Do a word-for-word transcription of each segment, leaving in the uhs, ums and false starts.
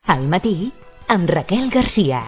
Al matí, amb Raquel Garcia.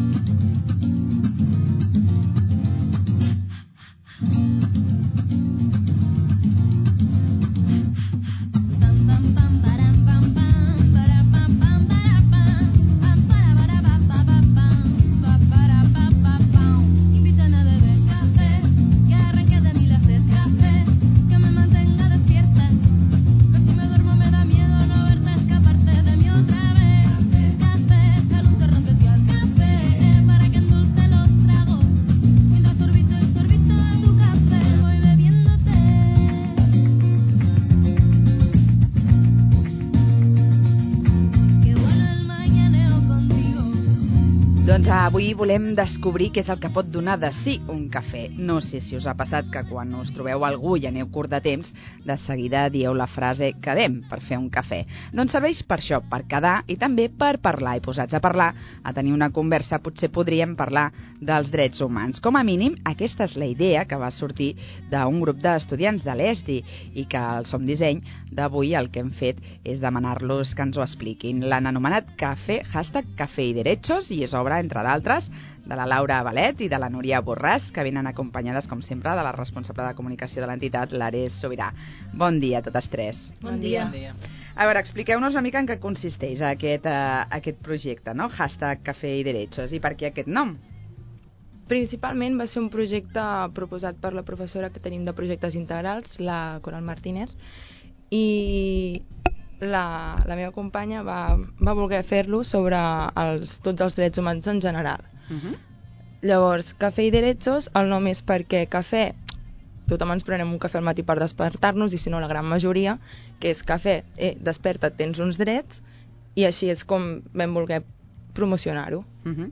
Avui volem descobrir què és el que pot donar de si un cafè. No sé si us ha passat que quan us trobeu algú i aneu curt de temps, de seguida dieu la frase quedem per fer un cafè. Doncs serveix per això, per quedar i també per parlar. I posats a parlar, a tenir una conversa, potser podríem parlar dels drets humans. Com a mínim, aquesta és la idea que va sortir d'un grup d'estudiants de l'E S D I i que al Som Disseny d'avui el que hem fet és demanar-los que ens ho expliquin. L'han anomenat Cafè, hashtag Cafè i Derechos, i és obra, entre d'altres, de la Laura Valet i de la Núria Borràs, que venen acompanyades, com sempre, de la responsable de comunicació de l'entitat, l'Ares Sobirà. Bon dia a totes tres. Bon dia. Bon dia. A veure, expliqueu-nos una mica en què consisteix aquest, uh, aquest projecte, no? Hashtag Cafè i Derechos, i per què aquest nom? Principalment va ser un projecte proposat per la professora que tenim de projectes integrals, la Coral Martínez, i La, la meva companya va, va voler fer-lo sobre els, tots els drets humans en general. Uh-huh. Llavors, Cafè i Derechos, el nom és perquè cafè, tothom ens prenem un cafè al matí per despertar-nos, i si no la gran majoria, que és cafè, eh, desperta't, tens uns drets, i així és com vam voler promocionar-ho. Uh-huh.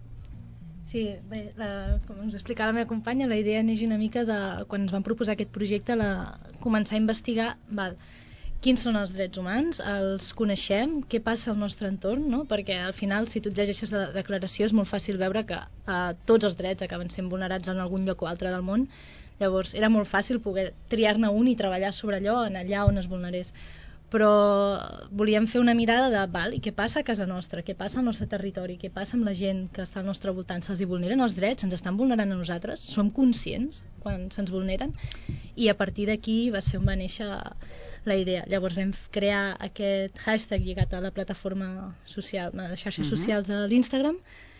Sí, bé, la, com ens explicava la meva companya, la idea neix una mica de, quan ens van proposar aquest projecte, la, començar a investigar, val, quins són els drets humans, els coneixem, què passa al nostre entorn, no? Perquè al final, si tu et llegeixes la declaració, és molt fàcil veure que eh, tots els drets acaben sent vulnerats en algun lloc o altre del món. Llavors, era molt fàcil poder triar-ne un i treballar sobre allò, en allà on es vulnerés. Però volíem fer una mirada de, val, i què passa a casa nostra, què passa al nostre territori, què passa amb la gent que està al nostre voltant, se'ls hi vulneren els drets, ens estan vulnerant a nosaltres, som conscients quan se'ns vulneren, i a partir d'aquí va ser on va néixer la idea. Llavors vam crear aquest hashtag lligat a la plataforma social, a les xarxes uh-huh. socials de l'Instagram,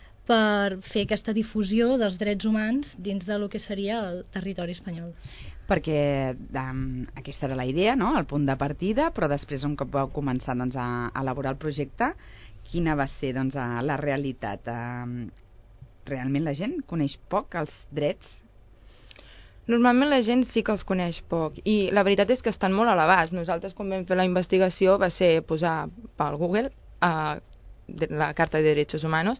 per fer aquesta difusió dels drets humans dins del que seria el territori espanyol. Perquè um, aquesta era la idea, no? El punt de partida, però després un cop vau començar doncs, a elaborar el projecte, quina va ser doncs, la realitat? Um, realment la gent coneix poc els drets? Normalment la gent sí que els coneix poc, i la veritat és que estan molt a l'abast. Nosaltres, quan vam fer la investigació, va ser posar pel Google uh, la Carta de Derechos Humanos,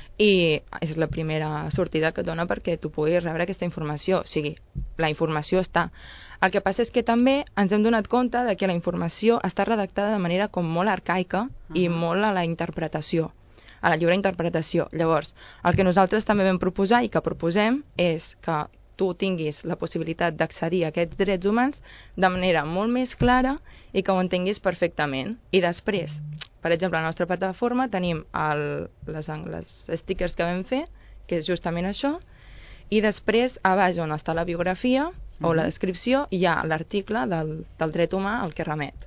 i és la primera sortida que dona perquè tu puguis rebre aquesta informació. O sigui, la informació està. El que passa és que també ens hem donat compte de que la informació està redactada de manera com molt arcaica uh-huh. i molt a la interpretació, a la lliure interpretació. Llavors, el que nosaltres també vam proposar i que proposem és que tu tinguis la possibilitat d'accedir a aquests drets humans de manera molt més clara i que ho entenguis perfectament. I després, per exemple, a la nostra plataforma tenim el, les, les stickers que vam fer, que és justament això, i després, a baix on està la biografia uh-huh. o la descripció, hi ha l'article del, del dret humà al que remet.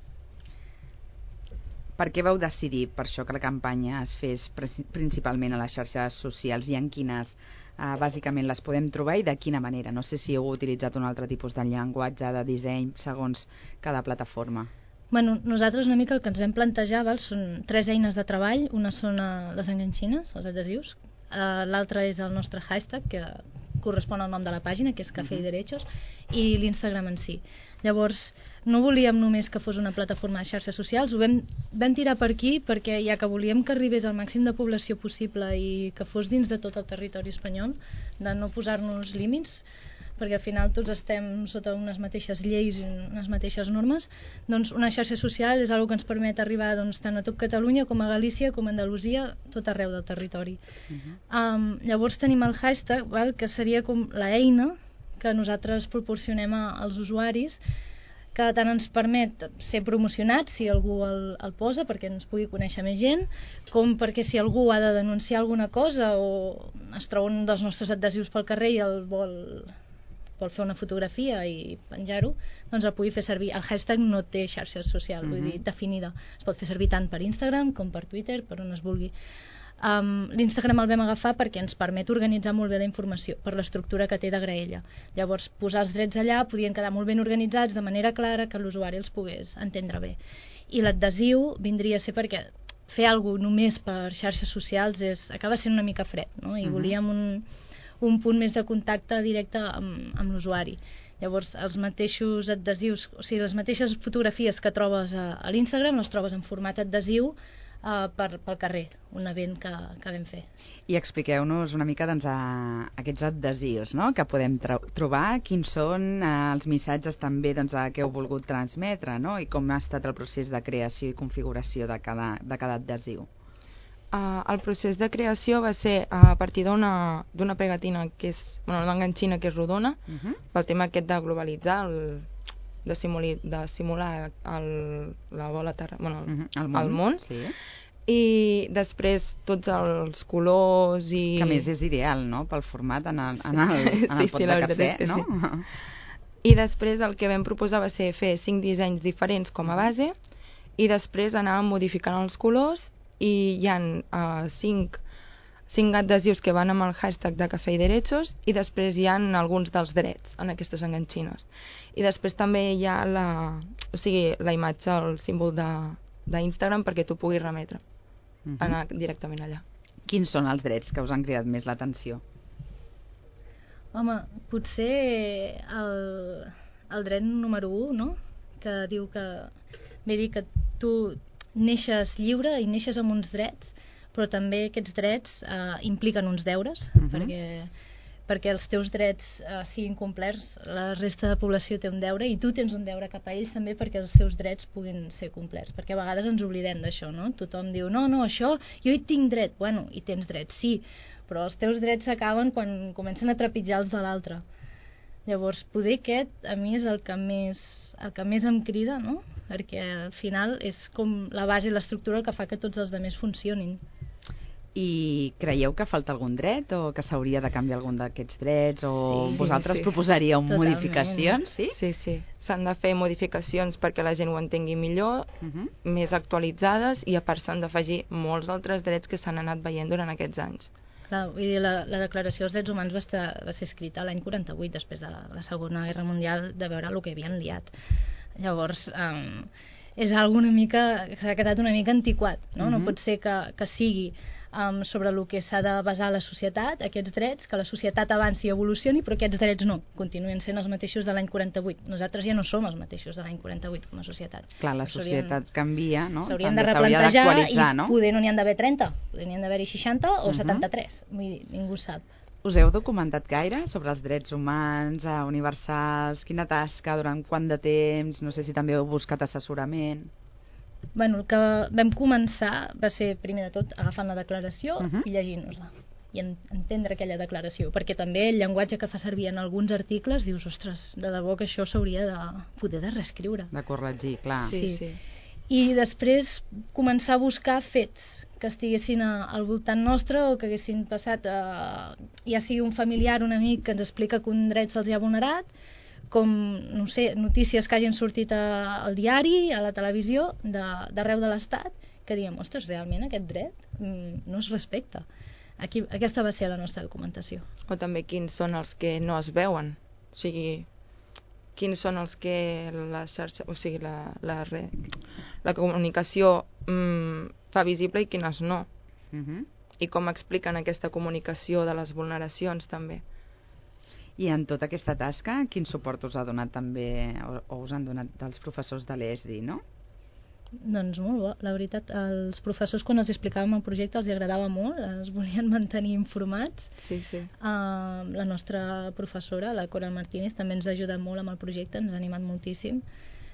Per què vau decidir, per això, que la campanya es fes principalment a les xarxes socials, i en quines Uh, bàsicament les podem trobar i de quina manera? No sé si heu utilitzat un altre tipus de llenguatge, de disseny, segons cada plataforma. Bueno, nosaltres una mica el que ens vam plantejar, val, són tres eines de treball. Una són uh, les enganxines, els adhesius. Uh, L'altra és el nostre hashtag, que correspon al nom de la pàgina, que és Cafè uh-huh. i Derechos, i l'Instagram en si. Llavors, no volíem només que fos una plataforma de xarxes socials, ho vam, vam tirar per aquí perquè ja que volíem que arribés al màxim de població possible i que fos dins de tot el territori espanyol, de no posar-nos límits, perquè al final tots estem sota unes mateixes lleis i unes mateixes normes, doncs una xarxa social és una que ens permet arribar doncs, tant a tot Catalunya com a Galícia com a Andalusia, tot arreu del territori. Uh-huh. um, llavors tenim el hashtag, val, que seria com l'eina que nosaltres proporcionem a, als usuaris, que tant ens permet ser promocionats si algú el, el posa perquè ens pugui conèixer més gent, com perquè si algú ha de denunciar alguna cosa o es troba un dels nostres adhesius pel carrer i el vol, vol fer una fotografia i penjar-ho, doncs el pugui fer servir. El hashtag no té xarxa social, mm-hmm. vull dir, definida. Es pot fer servir tant per Instagram com per Twitter, per on es vulgui. Um, L'Instagram el vam agafar perquè ens permet organitzar molt bé la informació per l'estructura que té de graella. Llavors posar els drets allà podien quedar molt ben organitzats de manera clara que l'usuari els pogués entendre bé. I l'adhesiu vindria a ser perquè fer alguna cosa només per xarxes socials és, acaba sent una mica fred, no? I uh-huh. volíem un, un punt més de contacte directe amb, amb l'usuari. Llavors els mateixos adhesius, o sigui les mateixes fotografies que trobes a, a l'Instagram les trobes en format adhesiu Uh, per, pel carrer, un event que, que vam fer. I expliqueu-nos una mica doncs, a, a aquests adhesius, no?, que podem trobar, quins són uh, els missatges també doncs, a, que heu volgut transmetre, no?, i com ha estat el procés de creació i configuració de cada, de cada adhesiu. Uh, el procés de creació va ser uh, a partir d'una d'una pegatina que és, bueno, una enganxina que és rodona, uh-huh. pel tema aquest de globalitzar, el, de, simuli, de simular el, la bola terra, bueno, el, uh-huh. el món, el món. Sí. I després tots els colors i... Que més és ideal, no?, pel format en el, en el, en el sí, pot sí, de cafè, no? Sí. I després el que vam proposar va ser fer cinc dissenys diferents com a base i després anàvem modificant els colors i hi ha uh, cinc, cinc adhesius que van amb el hashtag de Cafè i Derechos i després hi ha alguns dels drets en aquestes enganxines. I després també hi ha la, o sigui, la imatge, el símbol de d'Instagram perquè tu puguis remetre, uh-huh. anar directament allà. Quins són els drets que us han cridat més l'atenció? Home, potser el, el dret número u, no?, que diu que ve dir que tu neixes lliure i neixes amb uns drets, però també aquests drets eh, impliquen uns deures, uh-huh. perquè perquè els teus drets eh, siguin complerts, la resta de població té un deure i tu tens un deure cap a ells també perquè els seus drets puguin ser complerts, perquè a vegades ens oblidem d'això, no? Tothom diu, no, no, això, jo hi tinc dret. Bueno, hi tens dret, sí, però els teus drets s'acaben quan comencen a trepitjar els de l'altre. Llavors, poder aquest, a mi, és el que més, el que més em crida, no? Perquè al final és com la base i l'estructura el que fa que tots els altres funcionin. I creieu que falta algun dret o que s'hauria de canviar algun d'aquests drets o sí, vosaltres sí. proposaríeu Totalment. modificacions? Sí, sí, sí. S'han de fer modificacions perquè la gent ho entengui millor, uh-huh. més actualitzades i a part s'han d'afegir molts altres drets que s'han anat veient durant aquests anys. Clar, vull dir, la, la Declaració dels Drets Humans va, estar, va ser escrita l'any quaranta-vuit, després de la, la Segona Guerra Mundial, de veure el que havien liat. Llavors, um, és algo una mica, que s'ha quedat una mica antiquat, no? Uh-huh. No pot ser que, que sigui um, sobre el que s'ha de basar la societat, aquests drets, que la societat avanci i evolucioni, però aquests drets no, continuen sent els mateixos de l'any quaranta-vuit. Nosaltres ja no som els mateixos de l'any quaranta-vuit com a societat. Clar, la societat canvia, no? S'haurien de replantejar i no? poder no n'hi han d'haver trenta, poder n'hi han d'haver-hi seixanta o uh-huh. setanta-tres, vull dir, ningú sap. Us heu documentat gaire sobre els drets humans, eh, universals, quina tasca, durant quant de temps, no sé si també heu buscat assessorament? Bueno, el que vam començar va ser, primer de tot, agafant la declaració uh-huh. i llegint-nos-la i en, entendre aquella declaració, perquè també el llenguatge que fa servir en alguns articles dius, ostres, de debò que això s'hauria de poder de reescriure. De corregir, clar. Sí, sí. I després començar a buscar fets que estiguessin a, al voltant nostre o que haguessin passat a, ja sigui un familiar, un amic que ens explica que un dret se'ls ha vulnerat, com, no sé, notícies que hagin sortit a, al diari, a la televisió, d'arreu de, de l'Estat, que diguem, ostres, realment aquest dret mm, no es respecta. Aquí, aquesta va ser la nostra documentació. O també quins són els que no es veuen, o sigui, quins són els que la xarxa, o sigui, la, la, re, la comunicació mm, fa visible i quines no. Uh-huh. I com expliquen aquesta comunicació de les vulneracions també. I en tota aquesta tasca, quin suport us ha donat també, o, o us han donat dels professors de l'E S D I, no? Doncs molt bo, la veritat, els professors quan els explicàvem el projecte els agradava molt, es volien mantenir informats. Sí, sí. Uh, la nostra professora, la Cora Martínez, també ens ha ajudat molt amb el projecte, ens ha animat moltíssim.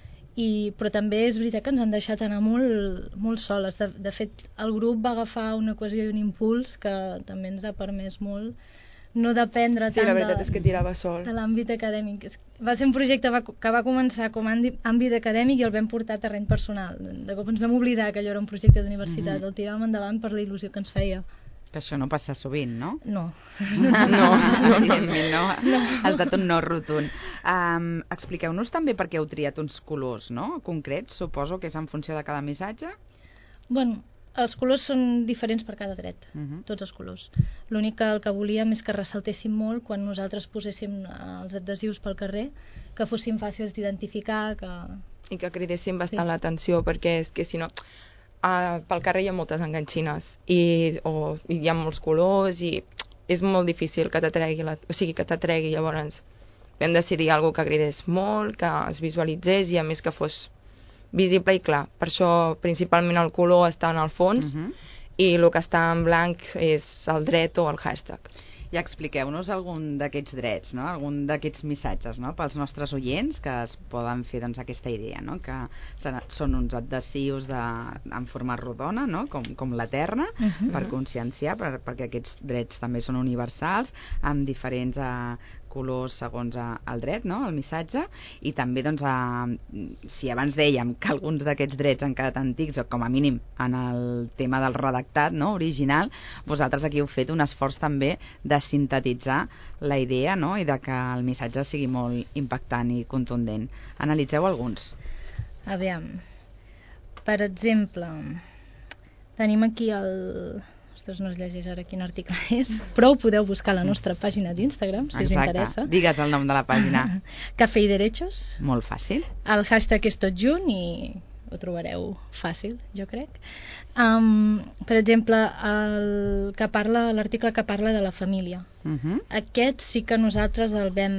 I, però també és veritat que ens han deixat anar molt, molt soles. De, de fet, el grup va agafar una cohesió i un impuls que també ens ha permès molt no dependre Sí, tant la veritat de, és que tirava sol. de l'àmbit acadèmic. Va ser un projecte va, que va començar com a àmbit acadèmic i el vam portar a terreny personal. De cop ens vam oblidar que allò era un projecte d'universitat, mm-hmm. el tiràvem endavant per la il·lusió que ens feia. Que això no passa sovint, no? No. No, no, evidentment no. no. Ha estat un no rotund. Um, expliqueu-nos també per què heu triat uns colors, no? Concrets, suposo que és en funció de cada missatge? Bueno, els colors són diferents per cada dret, uh-huh. tots els colors. L'únic que el que volíem és que ressaltéssim molt quan nosaltres poséssim els adhesius pel carrer, que fossin fàcils d'identificar, que... I que cridéssim bastant sí. l'atenció, perquè és que si no... Uh, pel carrer hi ha moltes enganxines i, o, i hi ha molts colors i és molt difícil que t'atregui la, o sigui, que t'atregui. Llavors vam decidir alguna que cridés molt, que es visualitzés i a més que fos visible i clar. Per això principalment el color està en el fons uh-huh. i el que està en blanc és el dret o el hashtag. I expliqueu-nos algun d'aquests drets, no? Algun d'aquests missatges, no? Pels nostres oients que es poden fer doncs, aquesta idea, no? Que són uns adhesius de, en forma rodona, no? com, com la terra, uh-huh. per conscienciar, per, perquè aquests drets també són universals, amb diferents eh, colors segons eh, el dret, no? El missatge, i també doncs, eh, si abans dèiem que alguns d'aquests drets han quedat antics, o com a mínim en el tema del redactat, no? Original, vosaltres aquí heu fet un esforç també de sintetitzar la idea, no? I de que el missatge sigui molt impactant i contundent. Analitzeu alguns. Aviam, per exemple, tenim aquí el... Ostres, no es llegeix ara quin article és, però ho podeu buscar a la nostra pàgina d'Instagram, si Exacte. us interessa. Digues el nom de la pàgina. Cafè i Derechos. Molt fàcil. El hashtag és tot junt i ho trobareu fàcil, jo crec. Um, per exemple, el que parla, l'article que parla de la família. Uh-huh. Aquest sí que nosaltres el vam,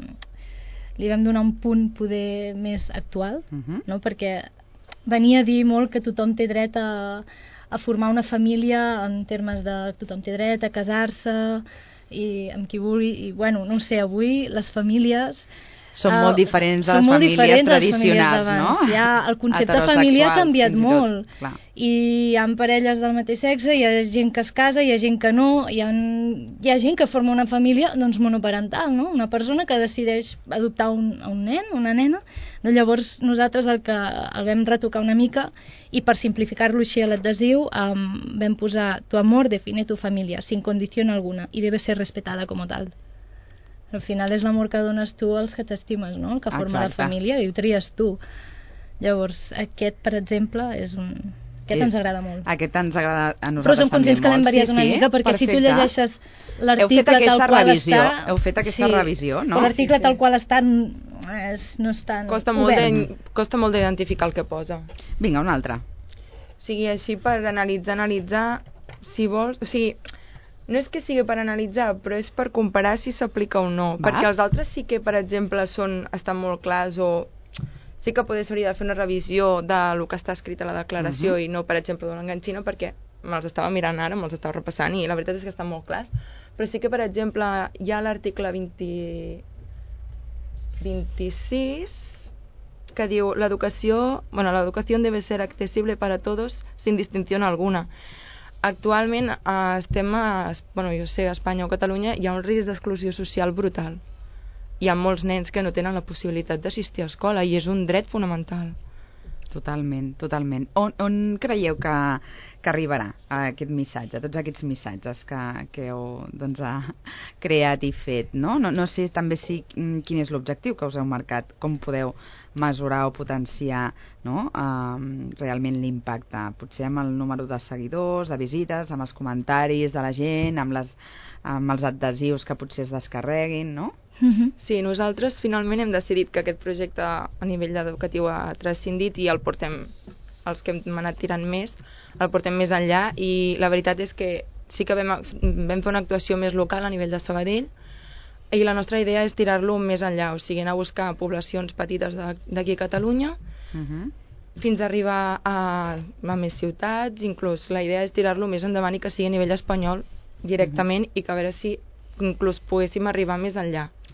li vam donar un punt poder més actual, uh-huh. no? Perquè venia a dir molt que tothom té dret a, a formar una família en termes de tothom té dret a casar-se i amb qui vulgui, i bueno, no ho sé, avui les famílies són molt diferents de les molt famílies diferents tradicionals, les famílies no? Ja, el concepte de família ha canviat molt. Clar. I hi ha parelles del mateix sexe, hi ha gent que es casa, hi ha gent que no, hi ha, hi ha gent que forma una família doncs, monoparental, no? Una persona que decideix adoptar un, un nen, una nena. No, llavors nosaltres el que el vam retocar una mica i per simplificar-lo així a l'adhesiu um, vam posar tu amor define tu familia, sin condición alguna y debe ser respetada como tal. Al final és l'amor que dones tu als que t'estimes, no? El que forma Exacte. La família i ho tries tu. Llavors, aquest, per exemple, és un... Aquest ens agrada molt. Aquest ens agrada a nosaltres també molt. Però som conscients que l'hem variat sí, una mica, perquè perfecte. Si tu llegeixes l'article tal qual revisió. està... Heu fet aquesta sí, revisió, no? L'article sí, sí. tal qual està és, no és tan costa molt de, costa molt d'identificar el que posa. Vinga, un altre. O sigui, així per analitzar, analitzar, si vols... O sigui, no és que sigui per analitzar, però és per comparar si s'aplica o no. Va. Perquè els altres sí que, per exemple, són, estan molt clars o sí que potser s'hauria de fer una revisió del que està escrit a la declaració uh-huh. i no, per exemple, de l'enganxina, perquè me'ls estava mirant ara, me'ls estava repassant i la veritat és que estan molt clars. Però sí que, per exemple, hi ha l'article vint... vint-i-sis que diu l'educació, bueno, l'educació debe ser accesible para todos sin distinción alguna. Actualment eh, estem a, bueno, jo sé, a Espanya o Catalunya hi ha un risc d'exclusió social brutal. Hi ha molts nens que no tenen la possibilitat d'assistir a escola i és un dret fonamental. Totalment, totalment. On, on creieu que, que arribarà aquest missatge, tots aquests missatges que, que heu doncs, creat i fet, no? No, no sé també si, quin és l'objectiu que us heu marcat, com podeu mesurar o potenciar, no? uh, realment l'impacte, potser amb el número de seguidors, de visites, amb els comentaris de la gent, amb, les, amb els adhesius que potser es descarreguin, no? Uh-huh. Sí, nosaltres finalment hem decidit que aquest projecte a nivell educatiu ha transcendit i el portem, els que hem anat tirant més, el portem més enllà i la veritat és que sí que vam, vam fer una actuació més local a nivell de Sabadell i la nostra idea és tirar-lo més enllà, o sigui, anar a buscar poblacions petites d'aquí a Catalunya uh-huh. fins a arribar a, a més ciutats, inclús la idea és tirar-lo més endavant i que sigui a nivell espanyol directament uh-huh. i que a veure si inclús poguéssim arribar més enllà.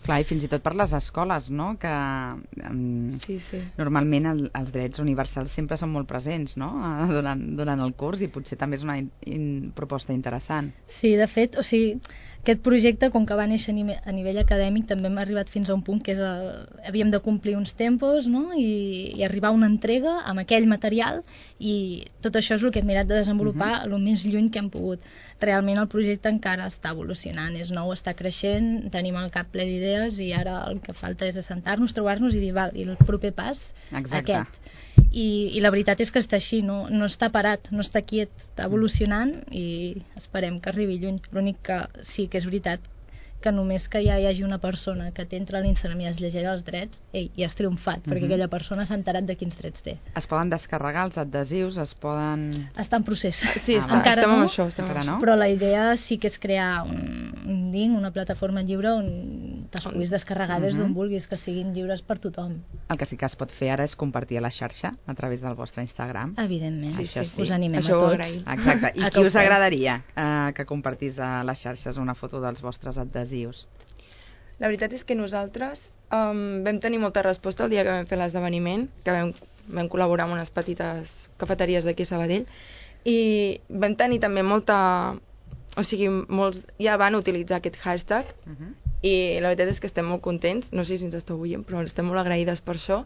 Clar, i fins i tot per les escoles, no? Que um, Sí, sí. normalment el, els drets universals sempre són molt presents, no? Eh, Durant, durant el curs, i potser també és una in, in, proposta interessant. Sí, de fet, o sigui, aquest projecte, com que va néixer a nivell, a nivell acadèmic, també hem arribat fins a un punt que és el, havíem de complir uns tempos, no? I, i arribar a una entrega amb aquell material, i tot això és el que hem mirat de desenvolupar uh -huh. el més lluny que hem pogut. Realment el projecte encara està evolucionant, és nou, està creixent, tenim el cap ple d'idees, i ara el que falta és assentar-nos, trobar-nos i dir, val, i el proper pas, Exacte. aquest. I, i la veritat és que està així, no, no està parat, no està quiet, està evolucionant, i esperem que arribi lluny. L'únic que sí que és veritat que només que ja hi hagi una persona que t'entra a l'Instagram i es llegirà els drets, ei, ja has triomfat, uh-huh. perquè aquella persona s'ha enterat de quins drets té. Es poden descarregar els adhesius, es poden... Està en procés. Sí, Ah, està, encara estem no, amb això, estem amb encara això. no? però la idea sí que és crear un, un link, una plataforma lliure on te'ls puguis descarregar des d'on Uh-huh. vulguis, que siguin lliures per tothom. El que sí que es pot fer ara és compartir a la xarxa a través del vostre Instagram. Evidentment, Sí, sí, sí. sí. Us animem Això a ho tots. agraïm. Exacte. I A qui que ho us feu. agradaria eh, que compartís a les xarxes una foto dels vostres adhesius? La veritat és que nosaltres um, vam tenir molta resposta el dia que vam fer l'esdeveniment, que vam, vam col·laborar amb unes petites cafeteries d'aquí a Sabadell, i vam tenir també molta... O sigui, molts ja van utilitzar aquest hashtag, Uh-huh. i la veritat és que estem molt contents, no sé si ens esteu veient, però estem molt agraïdes per això,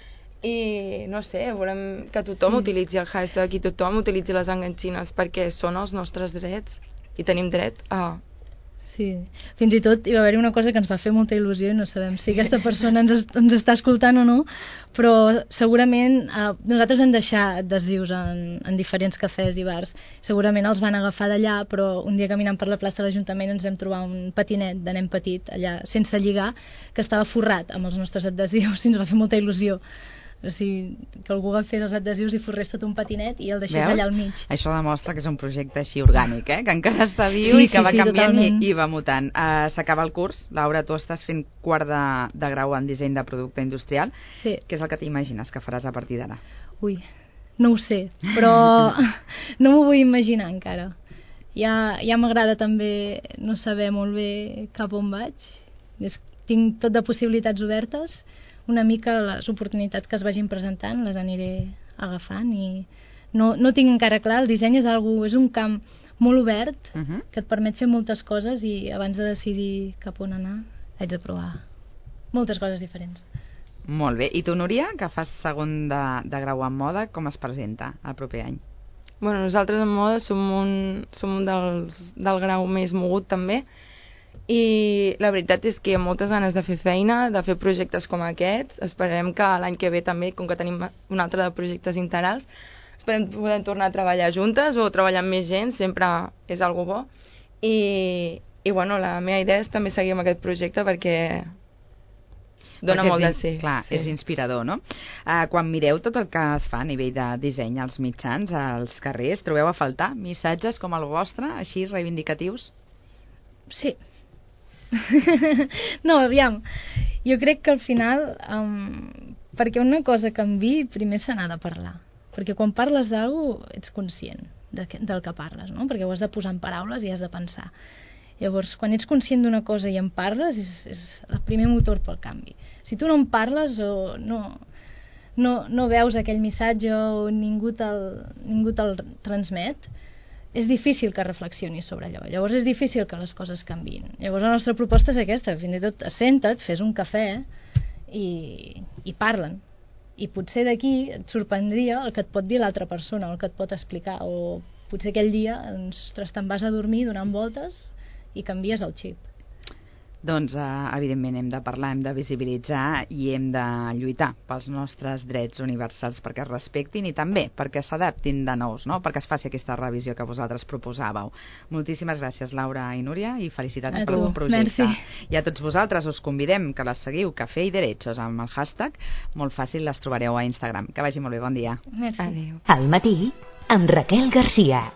i no sé, volem que tothom Sí. utilitzi el hashtag i tothom utilitzi les enganxines, perquè són els nostres drets i tenim dret a... Sí, fins i tot hi va haver una cosa que ens va fer molta il·lusió i no sabem si aquesta persona ens, es, ens està escoltant o no, però segurament eh, nosaltres vam deixar adhesius en, en diferents cafès i bars, segurament els van agafar d'allà, però un dia caminant per la plaça de l'Ajuntament ens vam trobar un patinet de nen petit allà sense lligar, que estava forrat amb els nostres adhesius i ens va fer molta il·lusió. O sigui, que algú agafés els adhesius i forrés tot un patinet i el deixés Veus? allà al mig. Això demostra que és un projecte així orgànic, eh? Que encara està viu Sí, i que sí, va sí, canviant i, totalment. i va mutant. Uh, S'acaba el curs. Laura, tu estàs fent quart de, de grau en disseny de producte industrial. Sí. Què és el que t'imagines que faràs a partir d'ara? Ui, no ho sé, però no m'ho vull imaginar encara. Ja, ja m'agrada també no saber molt bé cap on vaig. És, tinc tot de possibilitats obertes, una mica les oportunitats que es vagin presentant les aniré agafant i no, no tinc encara clar, el disseny és, algo, és un camp molt obert Uh -huh. que et permet fer moltes coses i abans de decidir cap on anar haig de provar moltes coses diferents. Molt bé. I tu, Núria, que fas segon de, de grau en moda, com es presenta el proper any? Bueno, nosaltres en moda som un, som un dels, del grau més mogut també, i la veritat és que hi ha moltes ganes de fer feina, de fer projectes com aquests. Esperem que l'any que ve també, com que tenim un altre de projectes integrals, esperem poder tornar a treballar juntes o treballar amb més gent, sempre és algo bo. I, i bueno, la meva idea és també seguir amb aquest projecte perquè dona Perquè molt és, de ser. Clar, sí. és inspirador, no? Uh, quan mireu tot el que es fa a nivell de disseny als mitjans, als carrers, trobeu a faltar missatges com el vostre, així reivindicatius? Sí. No, aviam, jo crec que al final um, perquè una cosa canvi primer se n'ha de parlar, perquè quan parles d'algú ets conscient de que, del que parles, no? Perquè ho has de posar en paraules i has de pensar. Llavors, quan ets conscient d'una cosa i en parles és, és el primer motor pel canvi. Si tu no en parles o no, no, no veus aquell missatge o ningú te'l, ningú te'l transmet, és difícil que reflexionis sobre allò. Llavors és difícil que les coses canviïn. Llavors la nostra proposta és aquesta, fins i tot assenta't, fes un cafè i, i parlen. I potser d'aquí et sorprendria el que et pot dir l'altra persona, o el que et pot explicar, o potser aquell dia ostres, te'n vas a dormir donant voltes i canvies el xip. Doncs, eh, evidentment, hem de parlar, hem de visibilitzar i hem de lluitar pels nostres drets universals perquè es respectin i també perquè s'adaptin de nous, no? Perquè es faci aquesta revisió que vosaltres proposàveu. Moltíssimes gràcies, Laura i Núria, i felicitats A per tu. el projecte. Merci. I a tots vosaltres us convidem que les seguiu, Cafè i Derechos, amb el hashtag. Molt fàcil, les trobareu a Instagram. Que vagi molt bé, bon dia. Merci. Adéu. Al matí, amb Raquel Garcia.